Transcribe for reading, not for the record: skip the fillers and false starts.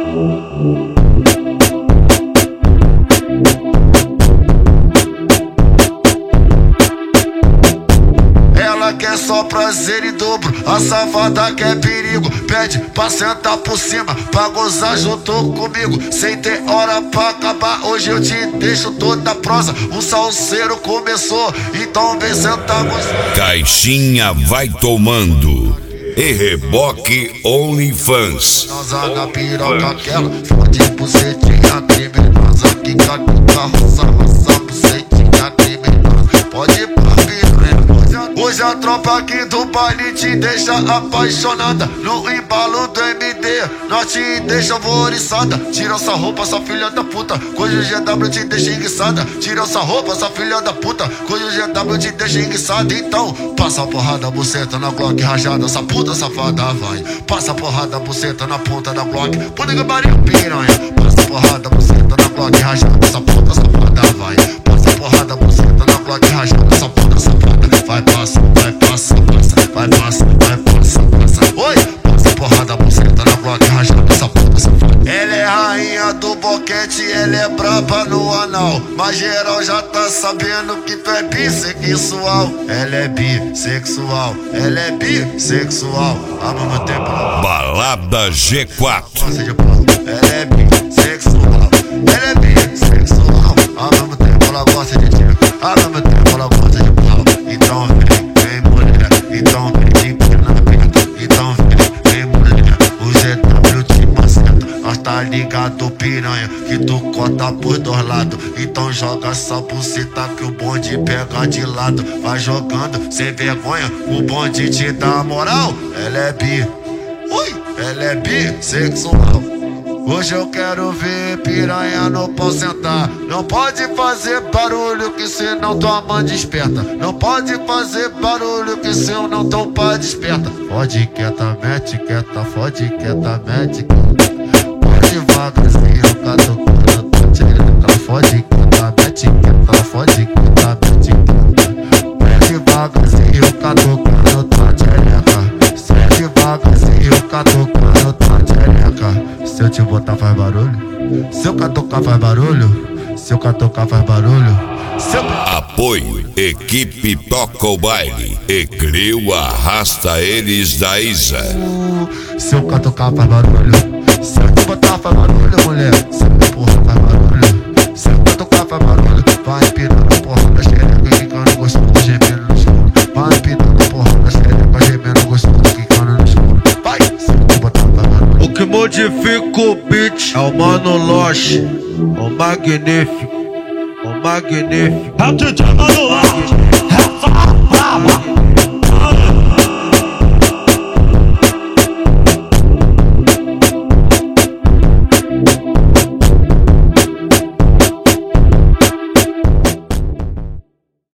Ela quer só prazer em dobro, a safada quer perigo. Pede pra sentar por cima, pra gozar junto comigo. Sem ter hora pra acabar, hoje eu te deixo toda prosa. O salseiro começou, então vem sentar gostoso. Caixinha vai tomando e reboque OnlyFans. Nossa na piroca aquela, fode bucetinha criminosa. Que carroça, roça, bucetinha criminosa. Pode ir pra piranha. Hoje a tropa aqui do baile te deixa apaixonada. No embalo do MD, nós te deixa alvoriçada. Tira essa roupa, essa filha da puta, coisa o GW te deixa enguiçada. Tira essa roupa, essa filha da puta, coisa o GW te deixa enguiçada. Então, passa a porrada, buceta na Glock rajada. Essa puta safada vai. Passa a porrada, buceta na ponta da Glock. Pode gabarinho piranha. Passa a porrada, buceta na Glock rajada. Essa puta safada vai. Passa a porrada, buceta na Glock rajada. Essa puta safada vai, passa, vai, passa, passa. Vai, passa, vai, passa, passa. Oi! Passa a porrada, buceta na Glock rajada. Essa puta safada. Ela é rainha do boquete, ela é braba no anal. Mas geral já tá sabendo que tu é bissexual. Ela é bissexual, ela é bissexual. Ao mesmo tempo Balada G4. Ela é bissexual, ela é bissexual. Ao mesmo tempo ela gosta de tiro, ao mesmo tempo ela gosta de pau. Então vem mulher, então vem empina aberta. Então vem mulher, o GW te maceta. Nós tá ligado piranha, que tu corta por dois lados. Então joga essa buceta que o bonde pega de lado. Vai jogando sem vergonha, o bonde te dá moral. Ela é ela é bissexual. Hoje eu quero ver piranha no pau sentar. Não pode fazer barulho que senão tua mãe desperta. Não pode fazer barulho que senão teu pai desperta. Fode quieta, mete quieta, fode quieta, mete quieta. Pode devagarzinho, catucando tua tchereca. Fode quieta, mete quieta, fode quieta, mete quieta. Pede devagarzinho, catucando tua tchereca. Sai devagarzinho, catucando tua tchereca. Se eu te botar faz barulho? Se eu catucar faz barulho? Se eu catucar faz barulho? Apoio, equipe toca o baile e Crio arrasta eles da Isa. Se eu catucar faz barulho? Se eu te botar faz barulho, mulher? Se eu empurrar faz barulho? Se eu catucar faz barulho? Vai empinando a porra da xereca, quicando gostoso, gemendo no chão. Vai empinando a porra da xereca, gemendo gostoso, quicando no chão. Vai! Se eu te botar faz barulho. O que modifica o beat é o Mano Loche, o magnífico, o magnífico. É o DJ Mano Loche.